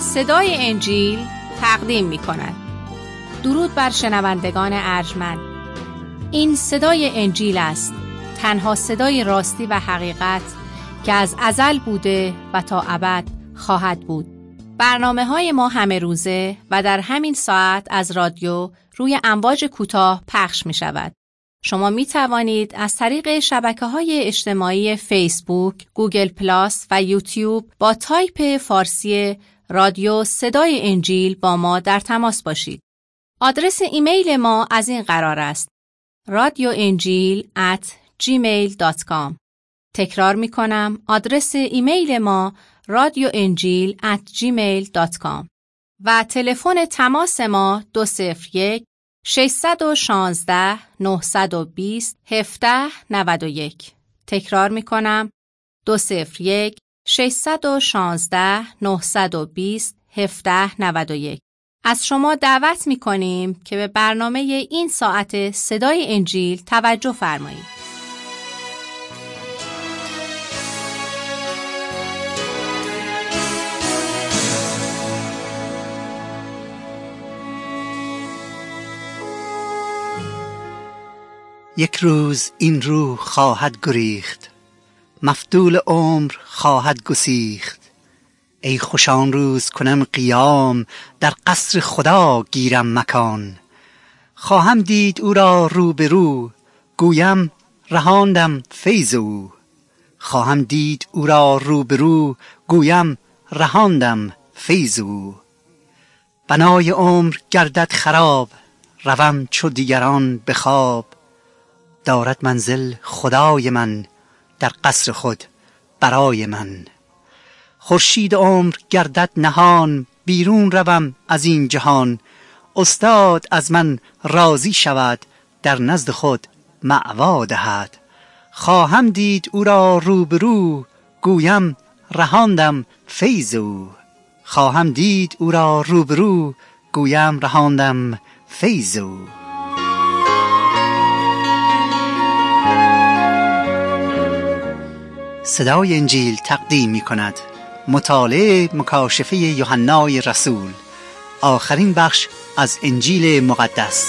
صدای انجیل تقدیم می کند. درود بر شنوندگان ارجمند. این صدای انجیل است، تنها صدای راستی و حقیقت که از ازل بوده و تا ابد خواهد بود. برنامه‌های ما همه روزه و در همین ساعت از رادیو روی امواج کوتاه پخش می شود. شما می توانید از طریق شبکه‌های اجتماعی فیسبوک، گوگل پلاس و یوتیوب با تایپ فارسی رادیو صدای انجیل با ما در تماس باشید. آدرس ایمیل ما از این قرار است: radioenjil@gmail.com. تکرار می کنم، آدرس ایمیل ما radioenjil@gmail.com و تلفن تماس ما 201-616-920-1791. تکرار می کنم، 201-616-920-1791. از شما دعوت می کنیم که به برنامه این ساعت صدای انجیل توجه فرمایید. یک روز این روح خواهد گریخت، مفتول عمر خواهد گسیخت. ای خوش آن روز کنم قیام، در قصر خدا گیرم مکان. خواهم دید او را روبرو، گویم رهاندم فیض او. خواهم دید او را روبرو، گویم رهاندم فیض او. بنای عمر گردد خراب، روم چو دیگران به خواب. دارد منزل خدای من، در قصر خود برای من. خورشید عمر گردد نهان، بیرون روم از این جهان. استاد از من راضی شود، در نزد خود مأوا دهد. خواهم دید او را روبرو، گویم رهاندم فیض او. خواهم دید او را روبرو، گویم رهاندم فیض او. صدای انجیل تقدیم می کند مطالعه مکاشفه یوحنای رسول، آخرین بخش از انجیل مقدس.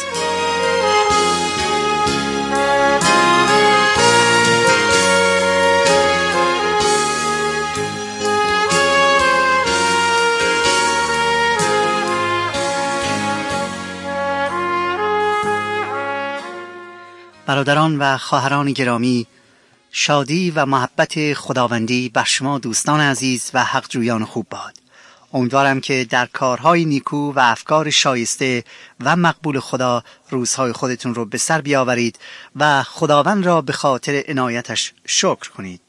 برادران و خواهران گرامی، شادی و محبت خداوندی بر شما دوستان عزیز و حقجویان خوب باد. امیدوارم که در کارهای نیکو و افکار شایسته و مقبول خدا روزهای خودتون رو به سر بیاورید و خداوند را به خاطر عنایتش شکر کنید.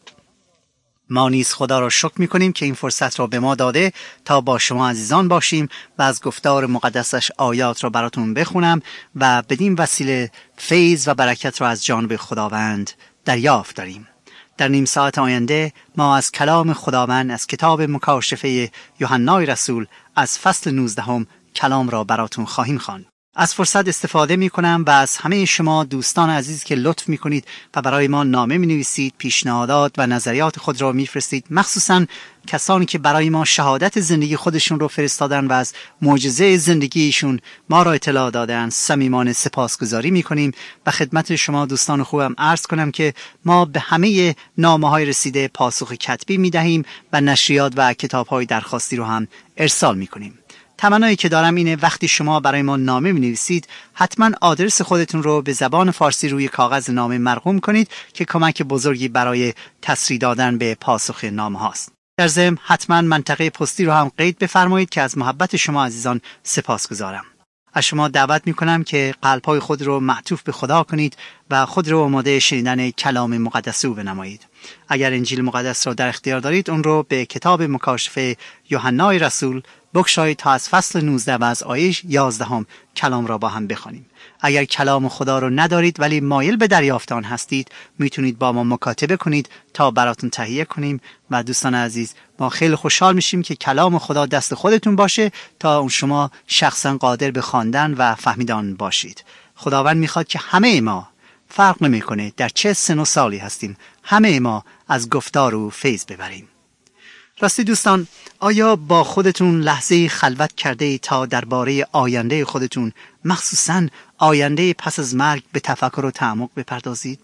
ما نیز خدا را شکر می‌کنیم که این فرصت را به ما داده تا با شما عزیزان باشیم و از گفتار مقدسش آیات را براتون بخونم و بدین وسیله فیض و برکت را از جانب خداوند دریافت داریم. در نیم ساعت آینده ما از کلام خداوند از کتاب مکاشفه یوحنای رسول از فصل 19 کلام را براتون خواهیم خواند. از فرصت استفاده می کنم و از همه شما دوستان عزیز که لطف می کنید و برای ما نامه می نویسید، پیشنهادات و نظریات خود را می فرستید، مخصوصا کسانی که برای ما شهادت زندگی خودشون رو فرستادن و از معجزه زندگیشون ما را اطلاع دادن، صمیمانه سپاسگزاری می کنیم و خدمت شما دوستان خوبم عرض کنم که ما به همه نامه‌های رسیده پاسخ کتبی می دهیم و نشریات و کتاب‌های درخواستی رو هم ارسال می کنیم. تمنایی که دارم اینه وقتی شما برای ما نامه می‌نویسید حتما آدرس خودتون رو به زبان فارسی روی کاغذ نامه مرقوم کنید که کمک بزرگی برای تسریع دادن به پاسخ نامه هاست. در ضمن حتما منطقه پستی رو هم قید بفرمایید که از محبت شما عزیزان سپاسگزارم. از شما دعوت می‌کنم که قلب‌های خود رو معطوف به خدا کنید و خود رو آماده شنیدن کلام مقدس او بنمایید. اگر انجیل مقدس را در اختیار دارید اون رو به کتاب مکاشفه یوحنای رسول بگشایید تا از فصل 19 و از آیه 11 کلام را با هم بخوانیم. اگر کلام خدا رو ندارید ولی مایل به دریافت آن هستید میتونید با ما مکاتبه کنید تا براتون تهیه کنیم و دوستان عزیز ما خیلی خوشحال میشیم که کلام خدا دست خودتون باشه تا اون شما شخصا قادر به خواندن و فهمیدن باشید. خداوند میخواد که همه ما، فرق نمیکنه در چه سن و سالی هستیم، همه ما از گفتار او فیض ببریم. راستی دوستان، آیا با خودتون لحظه خلوت کرده ای تا درباره آینده خودتون، مخصوصاً آینده پس از مرگ، به تفکر و تعمق بپردازید؟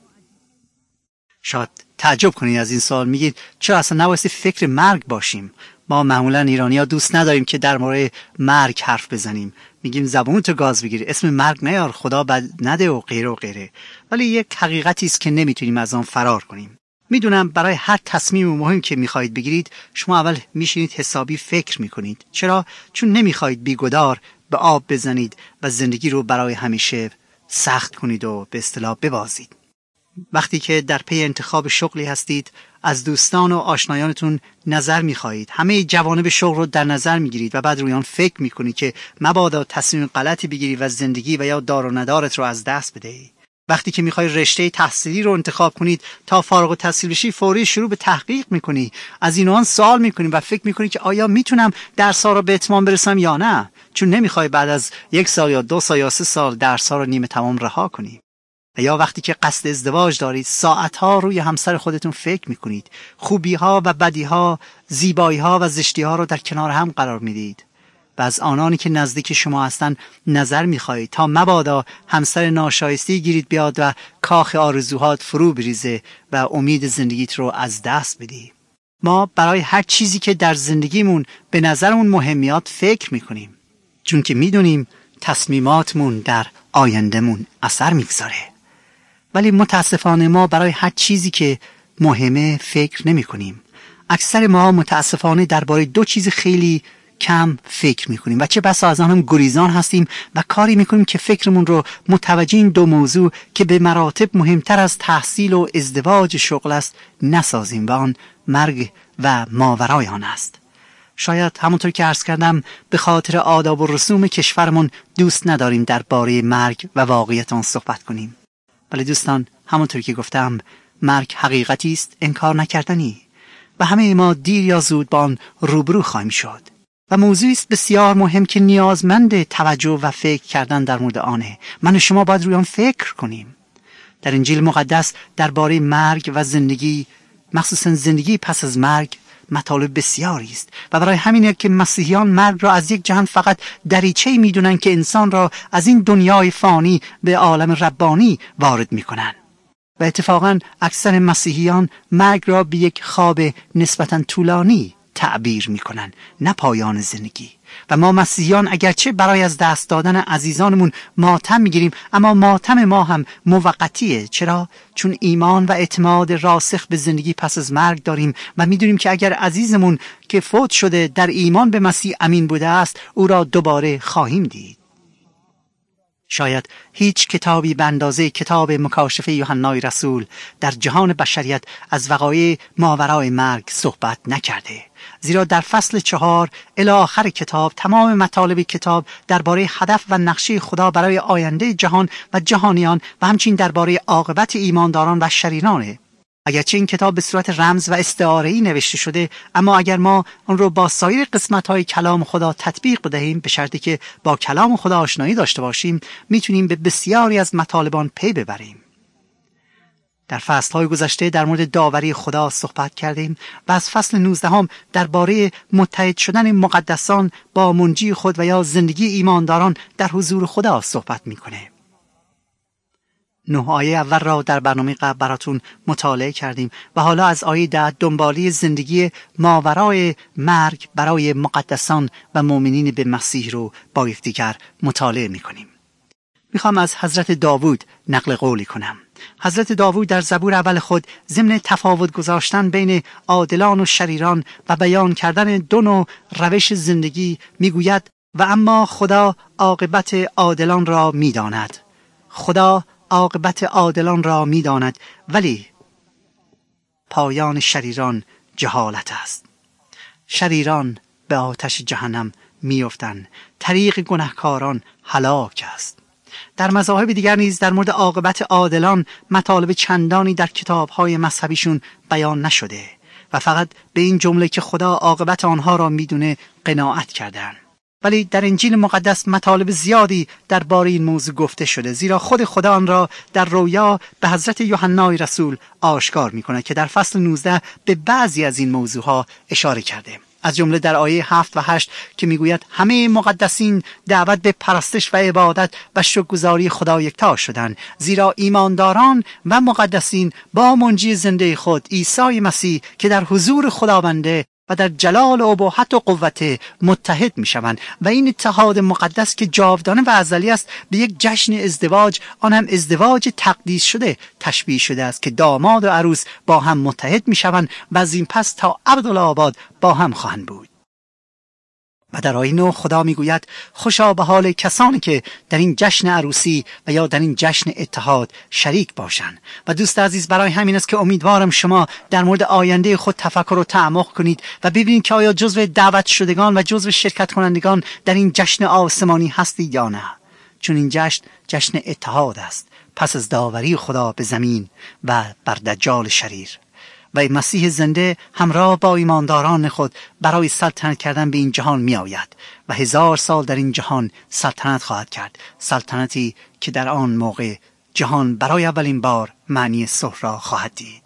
شاید تعجب کنید از این سوال. میگید چرا اصلا نبایستی فکر مرگ باشیم؟ ما معمولا ایرانی‌ها دوست نداریم که در مورد مرگ حرف بزنیم. میگیم زبونتو گاز بگیر، اسم مرگ نیار، خدا بد نده و غیره و غیره. ولی یک حقیقتی است که نمیتونیم از آن فرار کنیم. میدونم برای هر تصمیم مهم که میخواید بگیرید، شما اول میشینید حسابی فکر میکنید. چرا؟ چون نمیخواید بیگدار به آب بزنید و زندگی رو برای همیشه سخت کنید و به اصطلاح ببازید. وقتی که در پی انتخاب شغلی هستید، از دوستان و آشنایانتون نظر میخواهید. همه جوانب شغل رو در نظر میگیرید و بعد روی آن فکر میکنید که مبادا تصمیم غلطی بگیری و زندگی و یا دار و ندارت رو از دست بدهی. وقتی که میخوای رشته تحصیلی رو انتخاب کنید، تا فارغ التحصیل بشی فوری شروع به تحقیق میکنی، از این و آن سوال میکنی و فکر میکنی که آیا میتونم درس‌ها رو به اتمام برسم یا نه، چون نمیخوای بعد از 1 سال یا 2 سال یا 3 سال درس‌ها رو نیمه تمام رها کنی. یا وقتی که قصد ازدواج دارید، ساعتها روی همسر خودتون فکر میکنید، خوبی‌ها و بدی‌ها، زیبایی‌ها و زشتی‌ها رو در کنار هم قرار میدید و از آنانی که نزدیک شما هستن نظر میخواهید تا مبادا همسر ناشایسته گیرید بیاد و کاخ آرزوهات فرو بریزه و امید زندگیت رو از دست بدی. ما برای هر چیزی که در زندگیمون به نظرمون مهمیات فکر میکنیم، چون که میدونیم تصمیماتمون در آیندهمون اثر میگذاره. ولی متاسفانه ما برای هر چیزی که مهمه فکر نمی کنیم. اکثر ما متاسفانه درباره 2 چیز خیلی کم فکر می کنیم و چه بسا از آن هم گریزان هستیم و کاری می کنیم که فکرمون رو متوجه این 2 موضوع که به مراتب مهمتر از تحصیل و ازدواج شغل است نسازیم و آن مرگ و ماورای آن است. شاید همونطور که عرض کردم به خاطر آداب و رسوم کشورمون دوست نداریم درباره مرگ و واقعیت آن صحبت کنیم. ولی دوستان، همونطور که گفتم، مرگ حقیقتی است انکار نکردنی و همه ما دیر یا زود با آن روبرو خواهیم شد و موضوعی است بسیار مهم که نیازمند توجه و فکر کردن در مورد آنه. من و شما باید روی آن فکر کنیم. در انجیل مقدس درباره مرگ و زندگی، مخصوصا زندگی پس از مرگ، مطالب بسیاری است و برای همینه که مسیحیان مرگ را از یک جهان فقط دریچه‌ای میدونن که انسان را از این دنیای فانی به عالم ربانی وارد میکنن و اتفاقا اکثر مسیحیان مرگ را به یک خواب نسبتاً طولانی تعبیر میکنن، نه پایان زندگی. و ما مسیحیان اگرچه برای از دست دادن عزیزانمون ماتم میگیریم، اما ماتم ما هم موقتیه. چرا؟ چون ایمان و اعتماد راسخ به زندگی پس از مرگ داریم و میدونیم که اگر عزیزمون که فوت شده در ایمان به مسیح امین بوده است، او را دوباره خواهیم دید. شاید هیچ کتابی به اندازه کتاب مکاشفه یوحنای رسول در جهان بشریت از وقایع ماورای مرگ صحبت نکرده، زیرا در فصل 4 الی آخر کتاب تمام مطالب کتاب درباره هدف و نقشه خدا برای آینده جهان و جهانیان و همچنین درباره عاقبت ایمانداران و شریرانه. اگرچه این کتاب به صورت رمز و استعاره‌ای نوشته شده، اما اگر ما آن رو با سایر قسمت‌های کلام خدا تطبیق بدهیم، به شرطی که با کلام خدا آشنایی داشته باشیم، میتونیم به بسیاری از مطالبان پی ببریم. در فصل‌های گذشته در مورد داوری خدا صحبت کردیم و از فصل 19 درباره متحد شدن مقدسان با منجی خود و یا زندگی ایمانداران در حضور خدا صحبت میکنه. 9 آیه اول را در برنامه قبل براتون مطالعه کردیم و حالا از آیه 10 دنباله زندگی ماورای مرگ برای مقدسان و مؤمنین به مسیح رو با یکدیگر مطالعه میکنیم. میخوام از حضرت داوود نقل قولی کنم. حضرت داوود در زبور اول خود ضمن تفاوت گذاشتن بین عادلان و شریران و بیان کردن 2 نوع روش زندگی میگوید: و اما خدا عاقبت عادلان را میداند. خدا عاقبت عادلان را میداند، ولی پایان شریران جهالت است. شریران به آتش جهنم میافتند، طریق گناهکاران هلاک است. در مذاهب دیگر نیز در مورد عاقبت عادلان مطالب چندانی در کتاب‌های مذهبیشون بیان نشده و فقط به این جمله که خدا عاقبت آنها را میدونه قناعت کردند. ولی در انجیل مقدس مطالب زیادی درباره این موضوع گفته شده، زیرا خود خدا آن را در رویا به حضرت یوحنای رسول آشکار می‌کند که در فصل 19 به بعضی از این موضوعها اشاره کرده، از جمله در آیه 7 و 8 که میگوید همه مقدسین دعوت به پرستش و عبادت و شکرگزاری خدا یکتا شدند، زیرا ایمانداران و مقدسین با منجی زنده خود عیسی مسیح که در حضور خداونده و در جلال و اباحت و قوت متحد می شوند و این اتحاد مقدس که جاودانه و ازلی است به یک جشن ازدواج، آن هم ازدواج تقدیس شده تشبیه شده است که داماد و عروس با هم متحد می شوند و از این پس تا ابدالآباد با هم خواهند بود. و در آیه 9 خدا میگوید خوشا به حال کسانی که در این جشن عروسی و یا در این جشن اتحاد شریک باشند. و دوست عزیز، برای همین است که امیدوارم شما در مورد آینده خود تفکر و تعمق کنید و ببینید که آیا جزو دعوت شدگان و جزو شرکت کنندگان در این جشن آسمانی هستید یا نه، چون این جشن اتحاد است پس از داوری خدا به زمین و بر دجال شریر. و مسیح زنده همراه با ایمانداران خود برای سلطنت کردن به این جهان می آید و 1000 سال در این جهان سلطنت خواهد کرد، سلطنتی که در آن موقع جهان برای اولین بار معنی صلح را خواهد دید.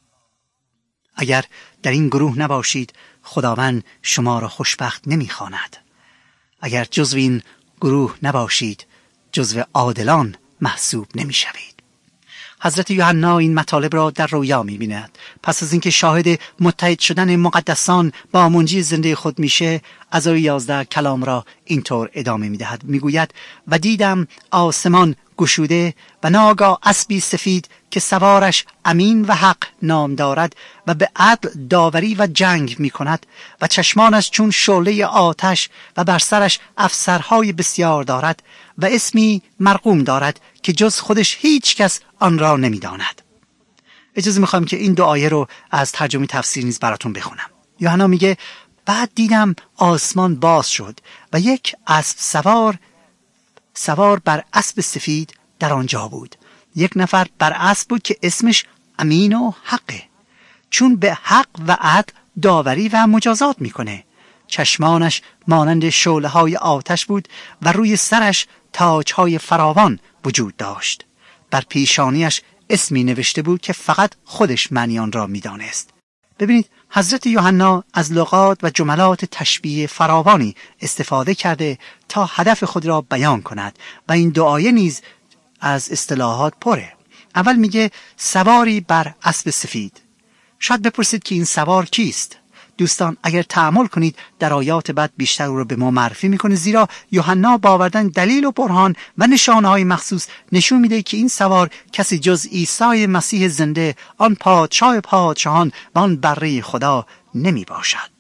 اگر در این گروه نباشید خداوند شما را خوشبخت نمی خواند. اگر جزو این گروه نباشید جزو عادلان محسوب نمی شوید. حضرت یوحنا این مطالب را در رویا می‌بیند. پس از اینکه شاهد متحد شدن مقدسان با منجی زنده خود میشه، از آیه 11 کلام را اینطور ادامه می‌دهد. میگوید و دیدم آسمان گشوده و ناگاه اسبی سفید که سوارش امین و حق نام دارد و به عدل داوری و جنگ می‌کند و چشمانش چون شعله آتش و بر سرش افسرهای بسیار دارد و اسمی مرقوم دارد که جز خودش هیچ کس آن را نمی‌داند. اجازه می‌خوام که این دو آیه رو از ترجمه تفسیر نیز براتون بخونم. یوحنا میگه بعد دیدم آسمان باز شد و یک اسب سوار بر اسب سفید در آنجا بود. یک نفر بر اسب بود که اسمش امین و حقه، چون به حق و عدل داوری و مجازات میکنه. چشمانش مانند شعله‌های آتش بود و روی سرش تاج‌های فراوان وجود داشت. بر پیشانیش اسمی نوشته بود که فقط خودش معنی آن را میدانست. ببینید حضرت یوحنا از لغات و جملات تشبیه فراوانی استفاده کرده تا هدف خود را بیان کند و این دو آیه نیز از اصطلاحات پره. اول میگه سواری بر اسب سفید. شاید بپرسید که این سوار کیست؟ دوستان اگر تأمل کنید در آیات بعد بیشتر او را به ما معرفی میکنه، زیرا یوحنا با آوردن دلیل و برهان و نشانه‌های مخصوص نشون میده که این سوار کسی جز عیسی مسیح زنده، آن پادشاه پادشاهان و آن بره خدا نمی باشد.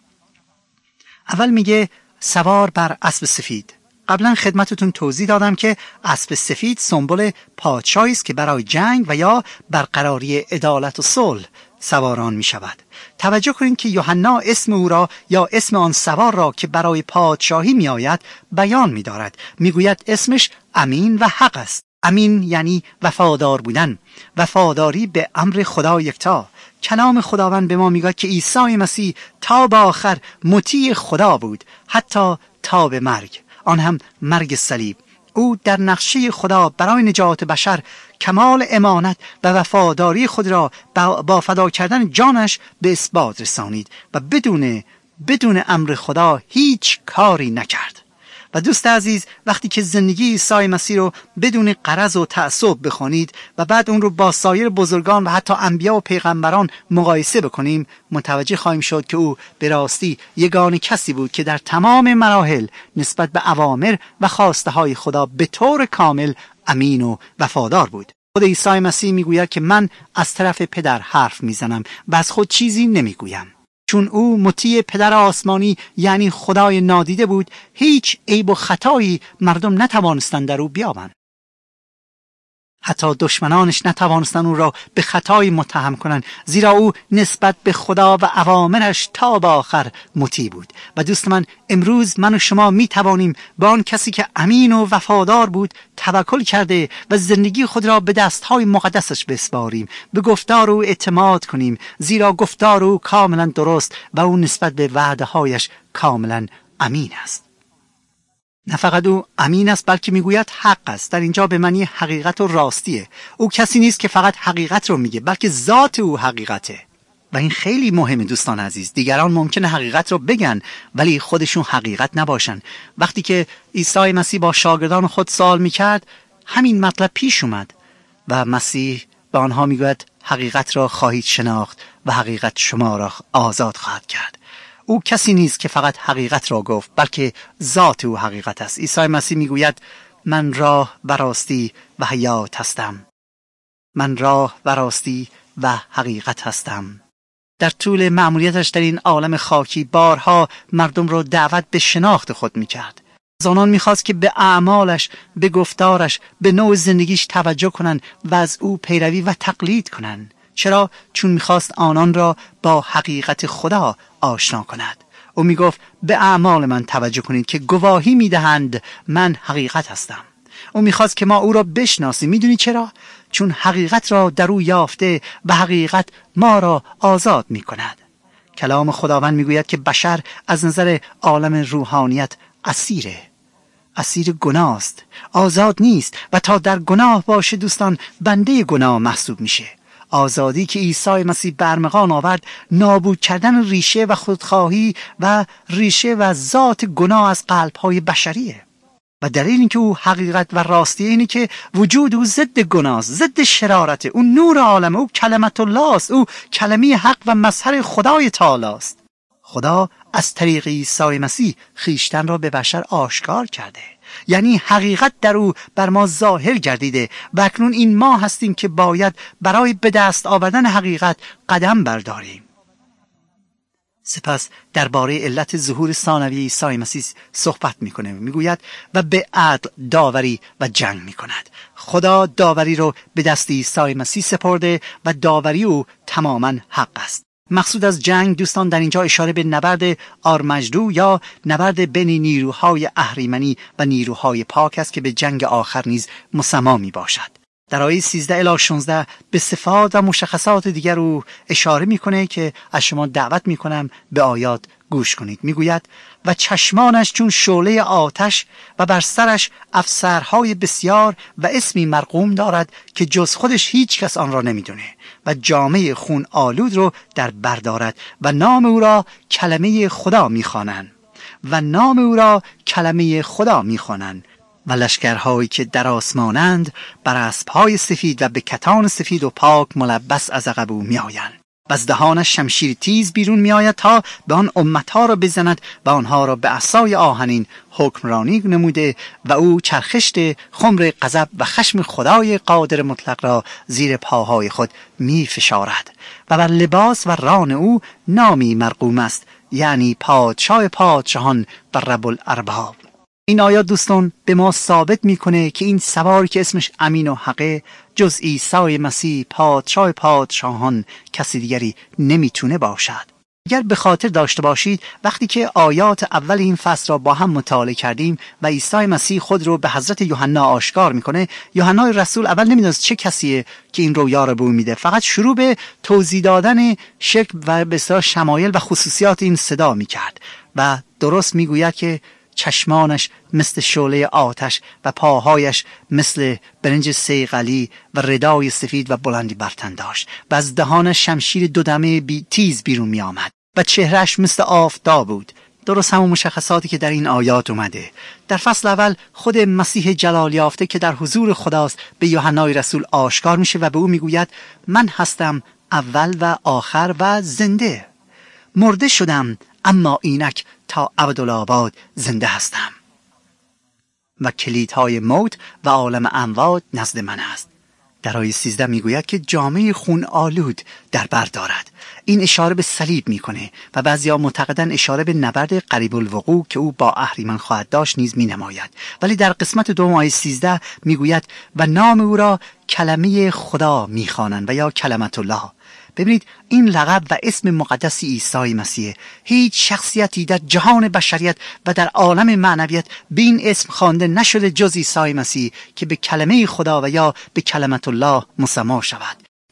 اول میگه سوار بر اسب سفید. قبلا خدمتتون توضیح دادم که اسب سفید سمبل پادشاهی است که برای جنگ و یا برقراری عدالت و صلح سواران می شود. توجه کنید که یوحنا اسم او را یا اسم آن سوار را که برای پادشاهی می آید بیان می دارد. می گوید اسمش امین و حق است. امین یعنی وفادار بودن، وفاداری به امر خدا یکتا. کلام خداوند به ما میگه که عیسی مسیح تا به آخر مطیع خدا بود، حتی تا به مرگ، آن هم مرگ صلیب. او در نقشه خدا برای نجات بشر کمال امانت و وفاداری خود را با فدا کردن جانش به اثبات رسانید و بدون امر خدا هیچ کاری نکرد. و دوست عزیز، وقتی که زندگی عیسی مسیح رو بدون غرض و تعصب بخوانید و بعد اون رو با سایر بزرگان و حتی انبیا و پیغمبران مقایسه بکنیم، متوجه خواهیم شد که او به راستی یگانه کسی بود که در تمام مراحل نسبت به اوامر و خواسته های خدا به طور کامل امین و وفادار بود. خود عیسی مسیح میگوید که من از طرف پدر حرف میزنم و از خود چیزی نمیگویم. چون او مطیع پدر آسمانی یعنی خدای نادیده بود، هیچ عیب و خطایی مردم نتوانستند در او بیابند. حتی دشمنانش نتوانستند او را به خطایی متهم کنند، زیرا او نسبت به خدا و اوامرش تا به آخر مطیع بود. و دوست من، امروز من و شما می توانیم به آن کسی که امین و وفادار بود توکل کرده و زندگی خود را به دستهای مقدسش بسپاریم، به گفتار او اعتماد کنیم، زیرا گفتار او کاملا درست و او نسبت به وعده هایش کاملا امین است. نه فقط او امین است بلکه میگوید حق است. در اینجا به معنی حقیقت و راستیه. او کسی نیست که فقط حقیقت رو میگه، بلکه ذات او حقیقته. و این خیلی مهمه دوستان عزیز. دیگران ممکنه حقیقت رو بگن ولی خودشون حقیقت نباشن. وقتی که عیسی مسیح با شاگردان خود سوال میکرد همین مطلب پیش اومد و مسیح به آنها میگوید حقیقت را خواهید شناخت و حقیقت شما را آزاد خواهد کرد. او کسی نیست که فقط حقیقت را گفت بلکه ذات او حقیقت است. عیسی مسیح میگوید من راه و راستی و حیات هستم. من راه و راستی و حقیقت هستم. در طول مأموریتش در این عالم خاکی بارها مردم را دعوت به شناخت خود میکرد. از آنان میخواست که به اعمالش، به گفتارش، به نوع زندگیش توجه کنند و از او پیروی و تقلید کنند. چرا؟ چون میخواست آنان را با حقیقت خدا آشنا کند. او میگفت به اعمال من توجه کنید که گواهی میدهند من حقیقت هستم. او میخواست که ما او را بشناسیم. میدونی چرا؟ چون حقیقت را در او یافته و حقیقت ما را آزاد میکند. کلام خداوند میگوید که بشر از نظر عالم روحانیت اسیر گناه است، آزاد نیست و تا در گناه باشه دوستان بنده گناه محسوب میشه. آزادی که عیسی مسیح برمغان آورد نابود کردن ریشه و خودخواهی و ریشه و ذات گناه از قلب‌های بشریه. و دلیل اینکه او حقیقت و راستی اینه که وجود او ضد گناه، ضد شرارت. او نور عالم، او کلمت الله است، او کلمه حق و مظهر خدای تعالی است. خدا از طریق عیسی مسیح خیشتن را به بشر آشکار کرده، یعنی حقیقت در او بر ما ظاهر گردیده و اکنون این ما هستیم که باید برای به دست آوردن حقیقت قدم برداریم. سپس درباره علت ظهور ثانوی عیسی مسیح صحبت میکنه. میگوید و به عدل داوری و جنگ میکند. خدا داوری رو به دست عیسی مسیح سپرده و داوری او تماما حق است. مقصود از جنگ دوستان در اینجا اشاره به نبرد آرمجدو یا نبرد بین نیروهای اهریمنی و نیروهای پاک است که به جنگ آخر نیز مسما می باشد. در آیه 13 الی 16 به صفات و مشخصات دیگر او اشاره میکنه که از شما دعوت میکنم به آیات گوش کنید. میگوید و چشمانش چون شعله آتش و بر سرش افسرهای بسیار و اسمی مرقوم دارد که جز خودش هیچ کس آن را نمیدونه و جامه خون آلود رو در بر دارد و نام او را کلمه خدا میخوانند و لشکرهایی که در آسمانند بر اسبهای سفید و به کتان سفید و پاک ملبس از عقب او میآیند و از دهانش شمشیر تیز بیرون میآید تا به آن امتها را بزند و آنها را به عصای آهنین حکمرانی نموده و او چرخشت خمر غضب و خشم خدای قادر مطلق را زیر پاهای خود می فشارد و بر لباس و ران او نامی مرقوم است، یعنی پادشاه پادشاهان و رب الارباب. این آیات دوستان به ما ثابت میکنه که این سواری که اسمش امین و حقه جز عیسی مسیح پادشاه پادشاهان کسی دیگری نمیتونه باشد. اگر به خاطر داشته باشید وقتی که آیات اول این فصل را با هم مطالعه کردیم و عیسی مسیح خود رو به حضرت یوحنا آشکار میکنه، یوحنا رسول اول نمیدونست چه کسیه که این رویا رو به او میده. فقط شروع به توضیح دادن شکل و به اصطلاح شمایل و خصوصیات این صدا میکرد و درست میگوید که چشمانش مثل شعله آتش و پاهایش مثل برنج صیقلی و ردای سفید و بلندی بر تن داشت و از دهانش شمشیر دودمه تیز بیرون می آمد و چهرهش مثل آفتاب بود. درست همون مشخصاتی که در این آیات اومده. در فصل اول خود مسیح جلال یافته که در حضور خداست به یوحنای رسول آشکار میشه و به او میگوید من هستم اول و آخر و زنده. مرده شدم اما اینک تا ابدالآباد زنده هستم و کلیدهای موت و عالم اموات نزد من است. در آیه 13 میگوید که جامه خون آلود در بر دارد. این اشاره به صلیب میکنه و بعضیا معتقدن اشاره به نبرد قریب الوقوع که او با اهریمن خواهد داشت نیز مینماید. ولی در قسمت دوم آیه 13 میگوید و نام او را کلمه خدا میخوانند و یا کلمت الله. ببینید این لقب و اسم مقدس عیسی مسیح هیچ شخصیتی در جهان بشریت و در عالم معنویت به این اسم خوانده نشده جز عیسی مسیح که به کلمه خدا و یا به کلمت الله مسما شود.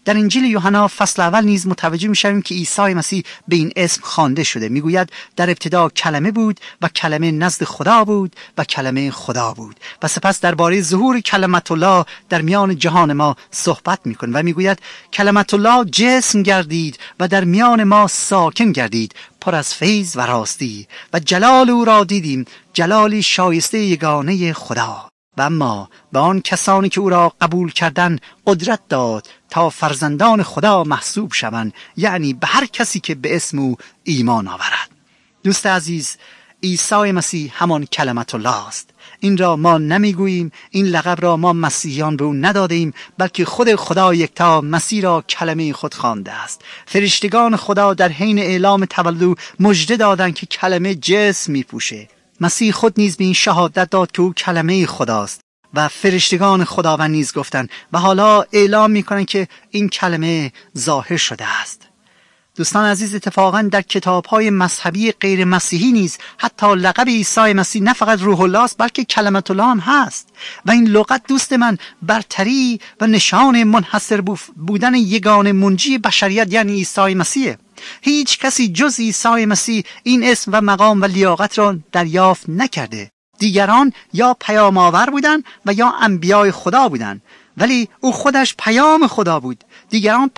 در انجیل یوحنا فصل اول نیز متوجه میشویم که عیسی مسیح به این اسم خوانده شده. میگوید در ابتدا کلمه بود و کلمه نزد خدا بود و کلمه خدا بود. و سپس درباره ظهور کلمت الله در میان جهان ما صحبت میکنه و میگوید کلمت الله جسم گردید و در میان ما ساکن گردید، پر از فیض و راستی، و جلال او را دیدیم، جلالی شایسته یگانه خدا. و اما به آن کسانی که او را قبول کردند قدرت داد تا فرزندان خدا محسوب شوند، یعنی به هر کسی که به اسم او ایمان آورد. دوست عزیز، عیسی مسیح همان کلمت الله است. این را ما نمیگوییم، این لقب را ما مسیحیان به او ندادیم، بلکه خود خدا یکتا مسیح را کلمه خود خوانده است. فرشتگان خدا در حین اعلام تولد مژده دادند که کلمه جسم میپوشه. مسیح خود نیز به این شهادت داد که او کلمه خداست و فرشتگان خداوند نیز گفتند و حالا اعلام میکنند که این کلمه ظاهر شده است. دوستان عزیز، اتفاقا در کتاب‌های مذهبی غیر مسیحی نیز حتی لقب عیسی مسیح نه فقط روح الله است بلکه کلمت الله هم هست. و این لغت دوست من برتری و نشان منحصر بودن یگانه منجی بشریت یعنی عیسی مسیح. هیچ کسی جز عیسی مسیح این اسم و مقام و لیاقت را دریافت نکرده. دیگران یا پیام آور بودند و یا انبیاء خدا بودند، ولی او خودش پیام خدا بود. دیگران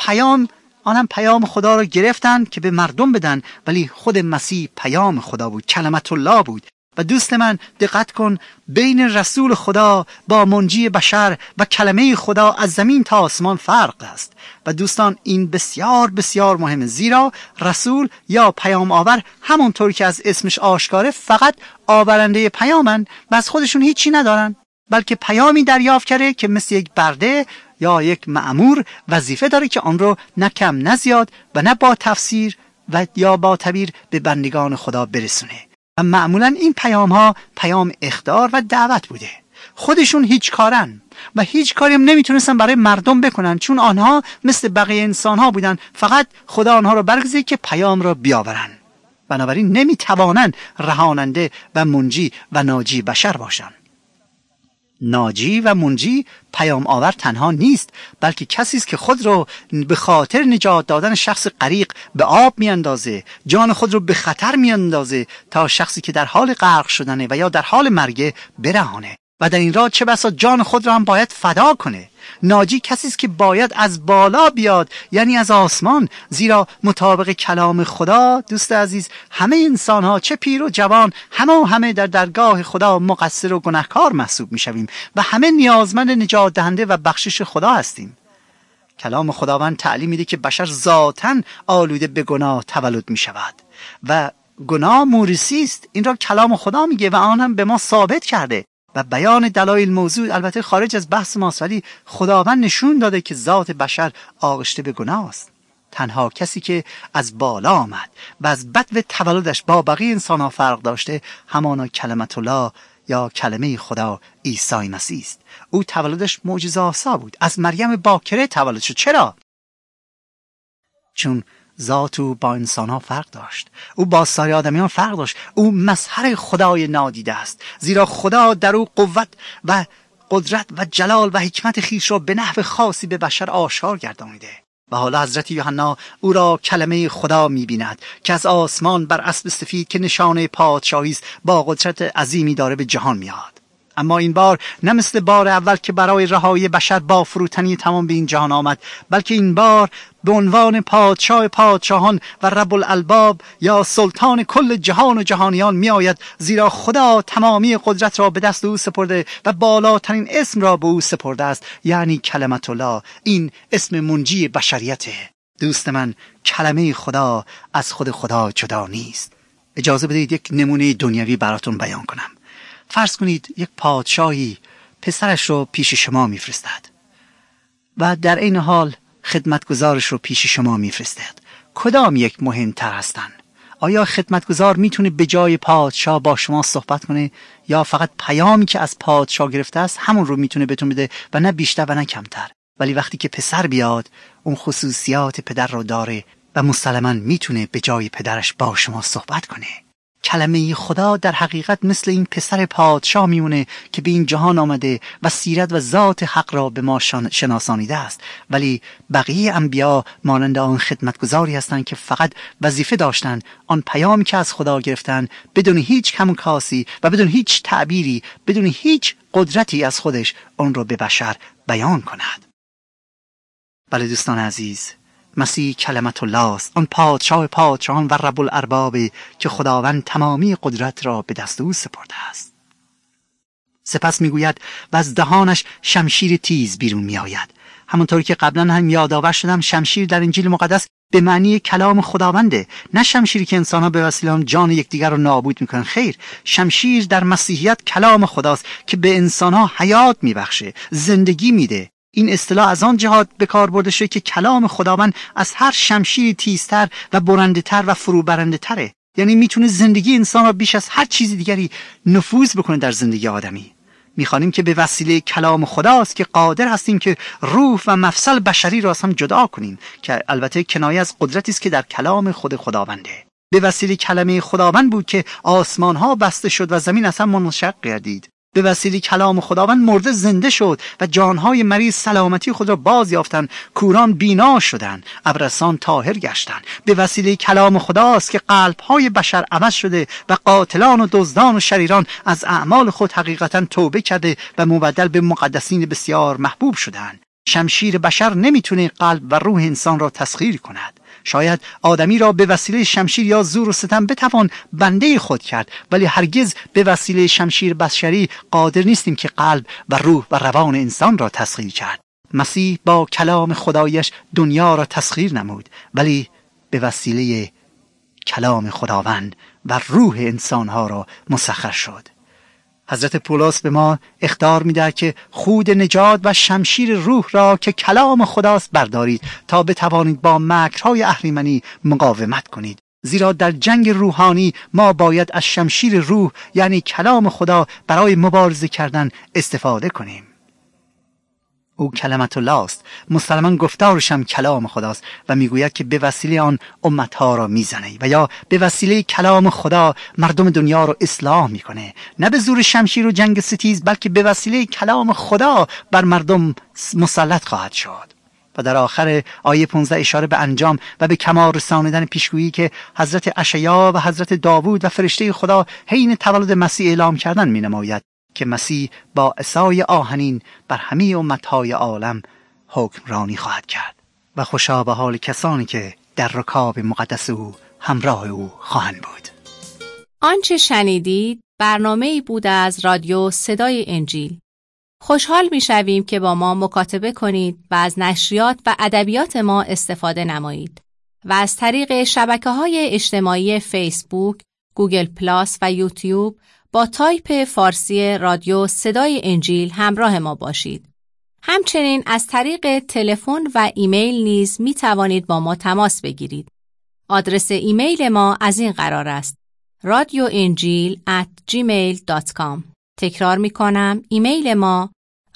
پیام خدا را گرفتند که به مردم بدن، ولی خود مسیح پیام خدا بود، کلمت الله بود. و دوست من دقت کن، بین رسول خدا با منجی بشر و کلمه خدا از زمین تا آسمان فرق است. و دوستان این بسیار بسیار مهمه، زیرا رسول یا پیام آور همونطور که از اسمش آشکاره فقط آورنده پیامن و از خودشون هیچی ندارن، بلکه پیامی دریافت کرده که مثل یک برده یا یک مأمور وظیفه داره که آن رو نه کم نه زیاد و نه با تفسیر و یا با تعبیر به بندگان خدا برسونه. و معمولا این پیام ها پیام اخطار و دعوت بوده. خودشون هیچ کارن و هیچ کاری هم نمیتونستن برای مردم بکنن، چون آنها مثل بقیه انسان ها بودن. فقط خدا آنها رو برگزید که پیام را بیاورن، بنابراین نمیتوانن رهاننده و منجی و ناجی بشر باشن. ناجی و منجی پیام آور تنها نیست، بلکه کسی است که خود رو به خاطر نجات دادن شخص غریق به آب میاندازه، جان خود رو به خطر میاندازه تا شخصی که در حال غرق شدنه و یا در حال مرگ برهانه و در این راه چه بسا جان خود رو هم باید فدا کنه. ناجی کسی است که باید از بالا بیاد، یعنی از آسمان، زیرا مطابق کلام خدا دوست عزیز همه انسان ها چه پیر و جوان همه در درگاه خدا مقصر و گناهکار محسوب میشویم و همه نیازمند نجات دهنده و بخشش خدا هستیم. کلام خداوند تعلیم میده که بشر ذاتاً آلوده به گناه تولد میشود و گناه موروثی است. این را کلام خدا میگه و آن هم به ما ثابت کرده و بیان دلایل موضوع البته خارج از بحث ماست، ولی خداوند نشون داده که ذات بشر آغشته به گناه است. تنها کسی که از بالا آمد و از بدو تولدش با بقیه انسان‌ها فرق داشته همانا کلمت الله یا کلمه خدا عیسی مسیح است. او تولدش معجزه‌آسا بود، از مریم باکره تولد شد. چرا؟ چون ذات او با انسان‌ها فرق داشت، او با سایر آدمیان فرق داشت. او مظهر خدای نادیده است، زیرا خدا در او قوت و قدرت و جلال و حکمت خویش را به نحو خاصی به بشر آشکار گردانیده. و حالا حضرت یوحنا او را کلمه خدا می‌بیند که از آسمان بر اسب سفید که نشانه پادشاهی است با قدرت عظیمی داره به جهان میاد. اما این بار نه مثل بار اول که برای رهایی بشر با فروتنی تمام به این جهان آمد، بلکه این بار به عنوان پادشاه پادشاهان و رب الالباب یا سلطان کل جهان و جهانیان می آید، زیرا خدا تمامی قدرت را به دست او سپرده و بالاترین اسم را به او سپرده است، یعنی کلمت الله. این اسم منجی بشریته. دوست من، کلمه خدا از خود خدا جدا نیست. اجازه بدید یک نمونه دنیوی براتون بیان کنم. فرض کنید یک پادشاهی پسرش رو پیش شما میفرستد و در این حال خدمتگزارش رو پیش شما میفرستد. کدام یک مهمتر هستن؟ آیا خدمتگزار میتونه به جای پادشاه با شما صحبت کنه یا فقط پیامی که از پادشاه گرفته است همون رو میتونه بهتون بده و نه بیشتر و نه کمتر؟ ولی وقتی که پسر بیاد اون خصوصیات پدر رو داره و مسلماً میتونه به جای پدرش با شما صحبت کنه. کلمه خدا در حقیقت مثل این پسر پادشاه میمونه که به این جهان آمده و سیرت و ذات حق را به ما شناسانیده است، ولی بقیه انبیا مانند آن خدمتگزاری هستند که فقط وظیفه داشتند آن پیامی که از خدا گرفتن بدون هیچ کم و کاسی و بدون هیچ تعبیری، بدون هیچ قدرتی از خودش آن را به بشر بیان کند. بله دوستان عزیز، مسیح کلمت الله است، آن پادشاه پادشاهان و رب الارباب که خداوند تمامی قدرت را به دست او سپرده است. سپس میگوید و از دهانش شمشیر تیز بیرون می آید. همونطور که قبلا هم یادآور شدم، شمشیر در انجیل مقدس به معنی کلام خداونده، نه شمشیری که انسان‌ها به وسیله آن جان یکدیگر را نابود میکنن. خیر، شمشیر در مسیحیت کلام خداست که به انسان‌ها حیات میبخشه، زندگی میده. این اصطلاح از آن جهات به کار برده شده که کلام خداوند از هر شمشیری تیزتر و برنده‌تر و فروبرنده‌تره. یعنی میتونه زندگی انسان را بیش از هر چیز دیگری نفوذ بکنه در زندگی آدمی. میخوانیم که به وسیله کلام خداست که قادر هستیم که روح و مفصل بشری را از هم جدا کنیم، که البته کنایه از قدرتی است که در کلام خود خداونده. به وسیله کلمه خداوند بود که آسمان ها بسته شد و زمین از هم منشق گردید. به وسیله کلام خداوند مرده زنده شد و جانهای مریض سلامتی خود را باز یافتند، کوران بینا شدند، ابرصان طاهر گشتند. به وسیله کلام خداست که قلبهای بشر عوض شده و قاتلان و دزدان و شریران از اعمال خود حقیقتا توبه کرده و مبدل به مقدسین بسیار محبوب شدند. شمشیر بشر نمیتونه قلب و روح انسان را تسخیر کند. شاید آدمی را به وسیله شمشیر یا زور و ستم بتوان بنده خود کرد، ولی هرگز به وسیله شمشیر بشری قادر نیستیم که قلب و روح و روان انسان را تسخیر کرد. مسیح با کلام خدایش دنیا را تسخیر نمود، ولی به وسیله کلام خداوند و روح انسانها را مسخر شد. حضرت پولس به ما اخطار می‌دهد که خود نجات و شمشیر روح را که کلام خداست بردارید تا بتوانید با مکرهای اهریمنی مقاومت کنید. زیرا در جنگ روحانی ما باید از شمشیر روح یعنی کلام خدا برای مبارزه کردن استفاده کنیم. او کلمت الله است، مسلمان گفتارش هم کلام خداست و میگوید که به وسیله آن امتها را میزنه و یا به وسیله کلام خدا مردم دنیا را اصلاح میکنه، نه به زور شمشیر و جنگ ستیز، بلکه به وسیله کلام خدا بر مردم مسلط خواهد شد. و در آخر آیه 15 اشاره به انجام و به کمال رسانیدن پیشگویی که حضرت اشعیا و حضرت داوود و فرشته خدا حین تولد مسیح اعلام کردن مینماید که مسیح با عصای آهنین بر همه امتهای عالم حکمرانی خواهد کرد و خوشا به حال کسانی که در رکاب مقدس او همراه او خواهند بود. آنچه شنیدید برنامه‌ای بود از رادیو صدای انجیل. خوشحال می‌شویم که با ما مکاتبه کنید و از نشریات و ادبیات ما استفاده نمایید و از طریق شبکه‌های اجتماعی فیسبوک، گوگل پلاس و یوتیوب با تایپ فارسی رادیو صدای انجیل همراه ما باشید. همچنین از طریق تلفن و ایمیل نیز می توانید با ما تماس بگیرید. آدرس ایمیل ما از این قرار است: radioinjil@gmail.com. تکرار می کنم، ایمیل ما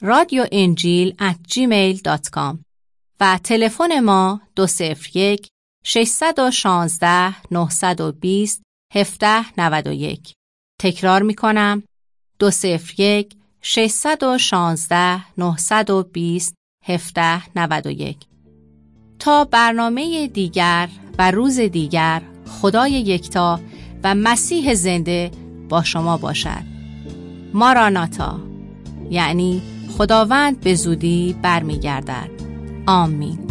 radioinjil@gmail.com و تلفن ما 201 616 920 1791. تکرار می کنم، 201 616 920 1791. تا برنامه دیگر و روز دیگر، خدای یکتا و مسیح زنده با شما باشد. ماراناتا، یعنی خداوند به زودی برمیگردد. آمین.